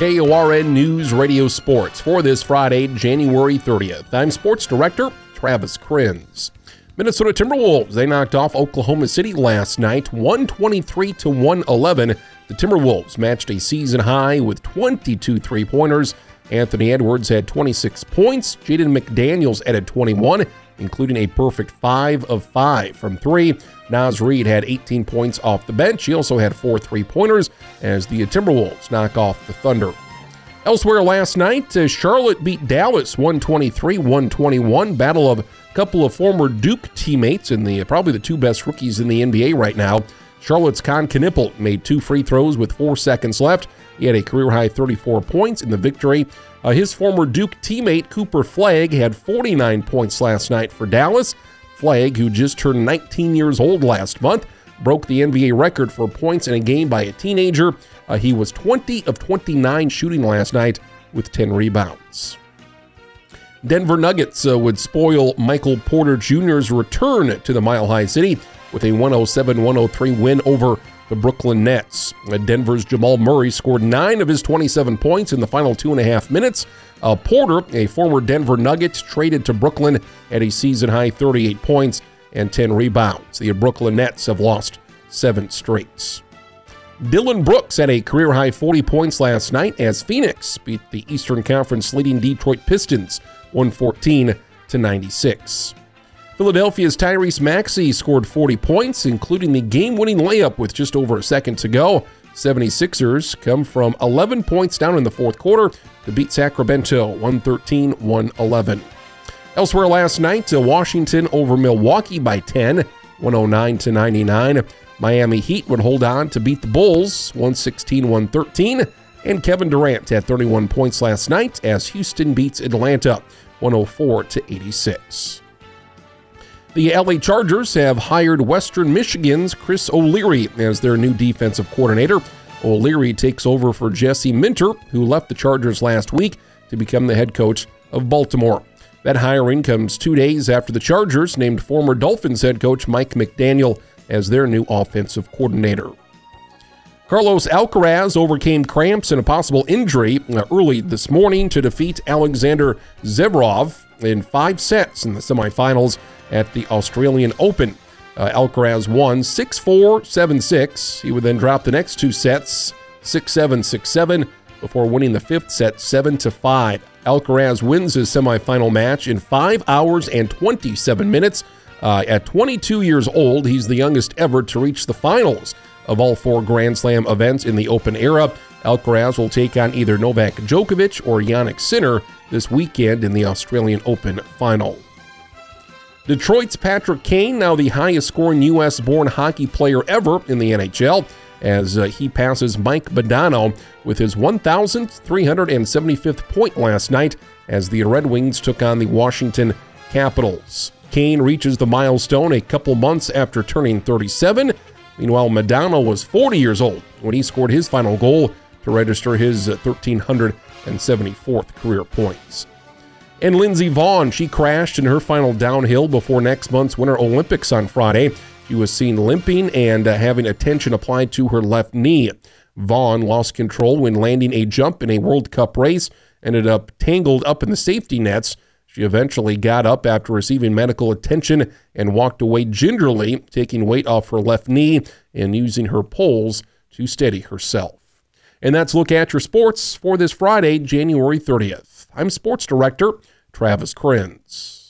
KORN News Radio Sports for this Friday, January 30th. I'm Sports Director Travis Krenz. Minnesota Timberwolves, they knocked off Oklahoma City last night, 123-111. The Timberwolves matched a season high with 22 three-pointers. Anthony Edwards had 26 points. Jaden McDaniels added 21, including a perfect 5 of 5 from 3. Naz Reid had 18 points off the bench. He also had 4 three-pointers as the Timberwolves knock off the Thunder. Elsewhere last night, Charlotte beat Dallas 123-121. Battle of a couple of former Duke teammates and probably the two best rookies in the NBA right now. Charlotte's Con Knippel made 2 free throws with 4 seconds left. He had a career-high 34 points in the victory. His former Duke teammate, Cooper Flagg, had 49 points last night for Dallas. Flagg, who just turned 19 years old last month, broke the NBA record for points in a game by a teenager. He was 20 of 29 shooting last night with 10 rebounds. Denver Nuggets would spoil Michael Porter Jr.'s return to the Mile High City with a 107-103 win over the Brooklyn Nets. Denver's Jamal Murray scored 9 of his 27 points in the final 2.5 minutes. Porter, a former Denver Nugget, traded to Brooklyn at a season-high 38 points and 10 rebounds. The Brooklyn Nets have lost 7 straight. Dillon Brooks had a career-high 40 points last night as Phoenix beat the Eastern Conference leading Detroit Pistons 114-96. Philadelphia's Tyrese Maxey scored 40 points, including the game-winning layup with just over a second to go. 76ers come from 11 points down in the fourth quarter to beat Sacramento 113-111. Elsewhere last night, Washington over Milwaukee by 10, 109-99. Miami Heat would hold on to beat the Bulls 116-113. And Kevin Durant had 31 points last night as Houston beats Atlanta 104-86. The LA Chargers have hired Western Michigan's Chris O'Leary as their new defensive coordinator. O'Leary takes over for Jesse Minter, who left the Chargers last week to become the head coach of Baltimore. That hiring comes 2 days after the Chargers named former Dolphins head coach Mike McDaniel as their new offensive coordinator. Carlos Alcaraz overcame cramps and a possible injury early this morning to defeat Alexander Zverev in 5 sets in the semifinals at the Australian Open. Alcaraz won 6-4, 7-6. He would then drop the next 2 sets, 6-7, 6-7, before winning the 5th set 7-5. Alcaraz wins his semifinal match in 5 hours and 27 minutes. At 22 years old, he's the youngest ever to reach the finals of all 4 Grand Slam events in the Open era. Alcaraz will take on either Novak Djokovic or Jannik Sinner this weekend in the Australian Open final. Detroit's Patrick Kane, now the highest-scoring U.S.-born hockey player ever in the NHL, as he passes Mike Modano with his 1,375th point last night as the Red Wings took on the Washington Capitals. Kane reaches the milestone a couple months after turning 37. Meanwhile, Modano was 40 years old when he scored his final goal to register his 1,374th career points. And Lindsey Vonn, she crashed in her final downhill before next month's Winter Olympics on Friday. She was seen limping and having attention applied to her left knee. Vonn lost control when landing a jump in a World Cup race, ended up tangled up in the safety nets. She eventually got up after receiving medical attention and walked away gingerly, taking weight off her left knee and using her poles to steady herself. And that's Look at Your Sports for this Friday, January 30th. I'm Sports Director Travis Krenz.